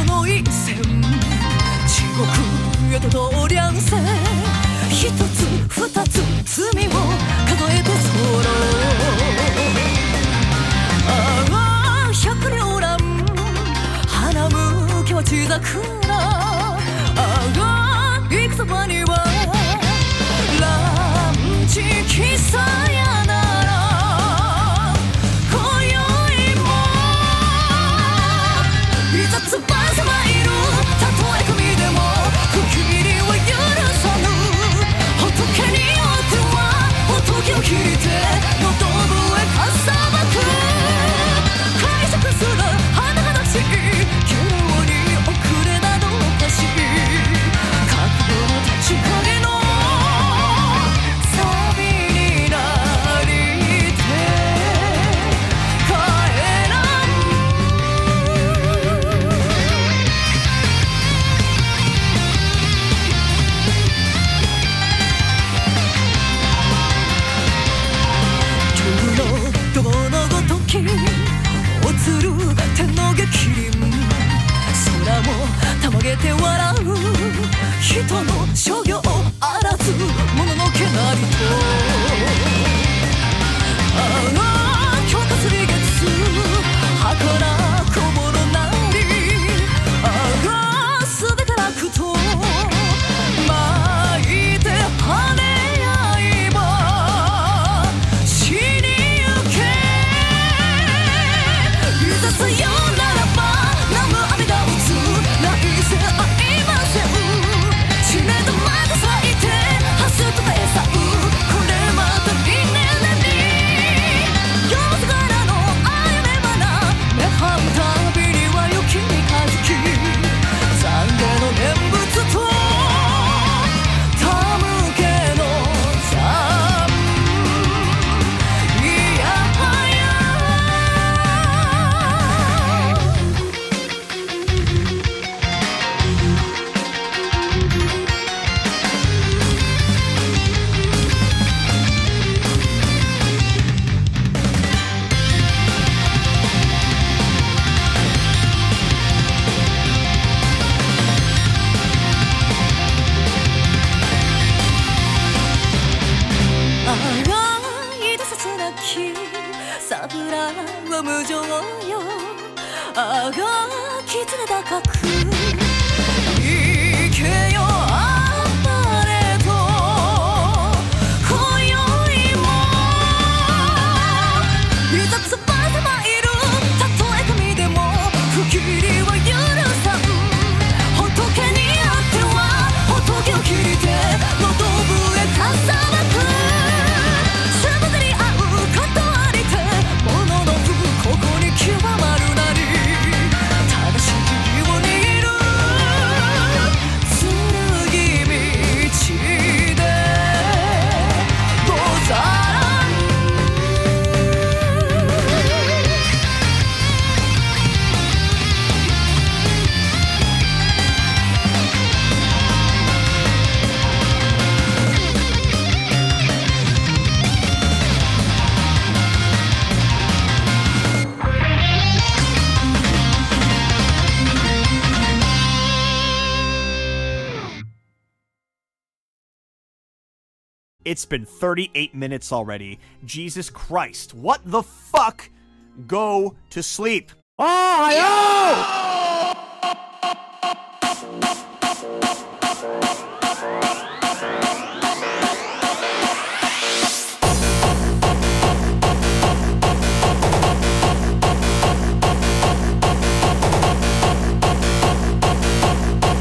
の一線地獄へと通りゃんせ一つ二つ罪を数えて候ああ百両乱花向けは千桜ああ行くそばにはランチ喫茶やなら今宵もいざつばさまいるたとえ神でも不義理は許さぬ仏によっては仏を切って喉笛かさばく解釈する甚だしいけどに遅れなどおかしい覚悟の立ち影のサビになりて帰らん今日のどのごときおつる天の激輪空もたまげて笑う人の所業あらずもののけなりとああ強化すり月はからこぼろなりああすべて楽と巻いて跳ね合いば死にゆけいざさよならば南無阿弥陀仏来世会いません知名度まで咲いてハスとペサウこれまた2年に夜空の歩めばな目張るたびには雪にかづき懺悔の念仏と手向けの残いやはやああいどさつなき桜は無情よああ狐高く行けよあばれと今宵もいざつばさまいるたとえ神でも不義理は許さん仏にあっては仏を切りて喉笛かさばくすぶてに合うことありてもののふここに極まるなり正しき義を握る剣道でござらん It's been 38 minutes already. Jesus Christ. What the fuck? Go to sleep. Oh, yo!